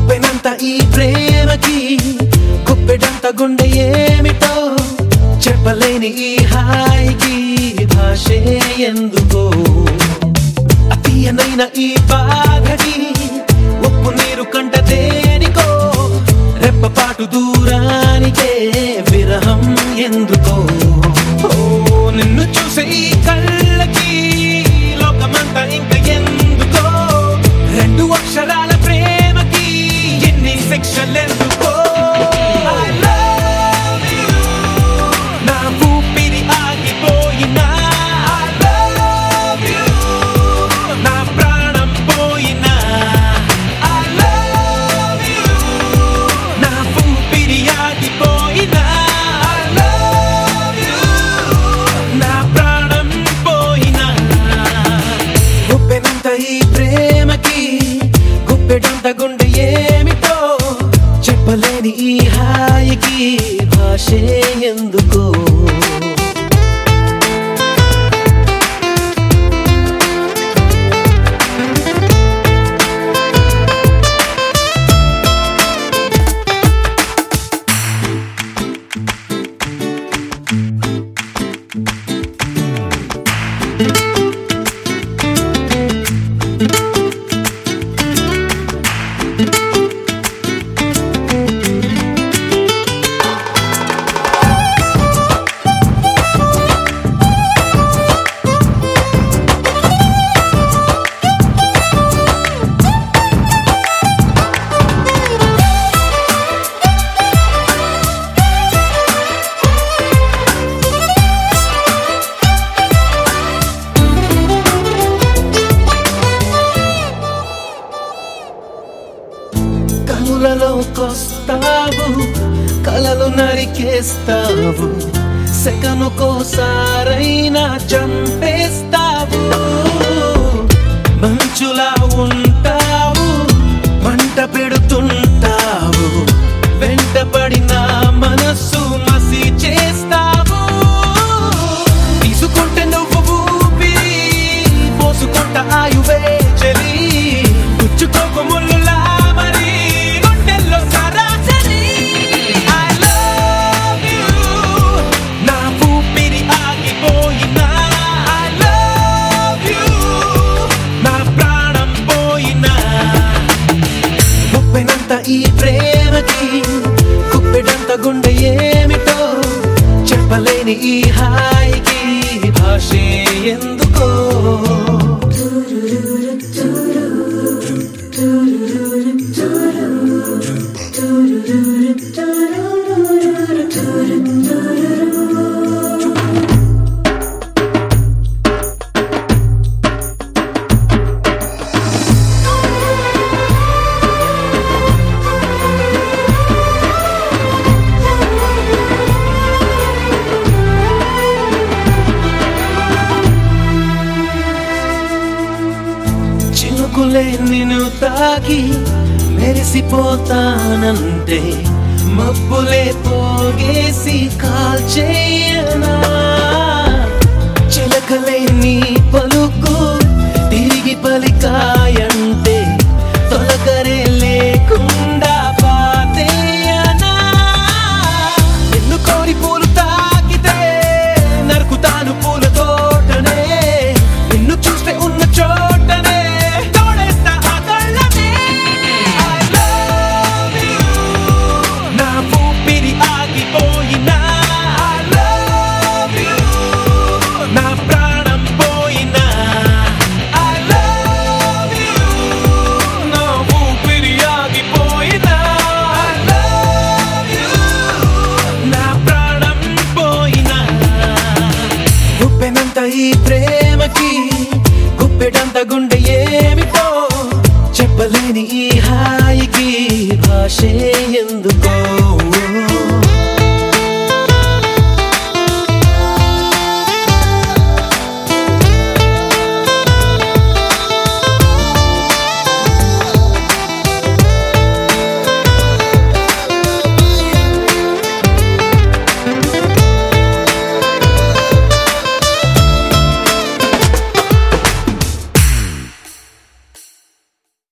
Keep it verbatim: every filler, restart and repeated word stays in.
గుప్పెనంత ఈ ప్రేమకి గుప్పెడంత గుండె ఏమిటో చెప్పలేని ఈ హాయికి భాషే ఎందుకో అతీయనైన ఈ బాధకి ఉప్పు నీరు కంట దేనికో రెప్పపాటు దూరానికే విరహం ఎందుకో ఓ నిన్ను చూసే ఈ కళ్ళకి లోకమంతా ఇంక ఎందుకో రెండు అక్షరాల ప్రేమకి ఎన్ని శిక్షలెందుకో I love you నా ఊపిరి ఆగిపోయినా I love you నా ప్రాణం పోయినా I love you నా ఊపిరి ఆగిపోయినా I love you నా ప్రాణం పోయినా గుప్పెనంత ఈ ప్రేమకి గుప్పెడంత గుండె ఏమిటో చెప్పలేని ఈ హాయికి భాషే ఎందుకో కనులలోకొస్తావు కలలు నరికేస్తావు సెకనుకోసారైనా చంపేస్తావు మంచులా ఉంటావు మంట పెడుతుంటావు వెంటపడిన మనస్సు మసి చేస్తావు తీసుకుంటే నువ్వు ఊపిరి పోసుకుంట ఆయువే చలి గుచ్చుకోకు ముళ్ళులా ఈ ప్రేమకి గుప్పెడంత గుండె ఏమిటో చెప్పలేని ఈ హాయికి భాషే ఎందుకో చినుకులే నిన్ను తాకి మెరిసిపోతానంటే మబ్బులే పోగేసి కాల్చేయనా చిలకలే నీ పలుకు తిరిగి పలికాయంటే తొలకరే లేకుండా పాతేయనా నిన్ను కోరి పూలు తాకితే నరుకుతాను పూల తోటనే నిన్ను చూస్తే ఉన్న చోటనే ఈ ప్రేమకి గుప్పెడంత గుండె ఏమిటో చెప్పలేని ఈ హాయికి భాషే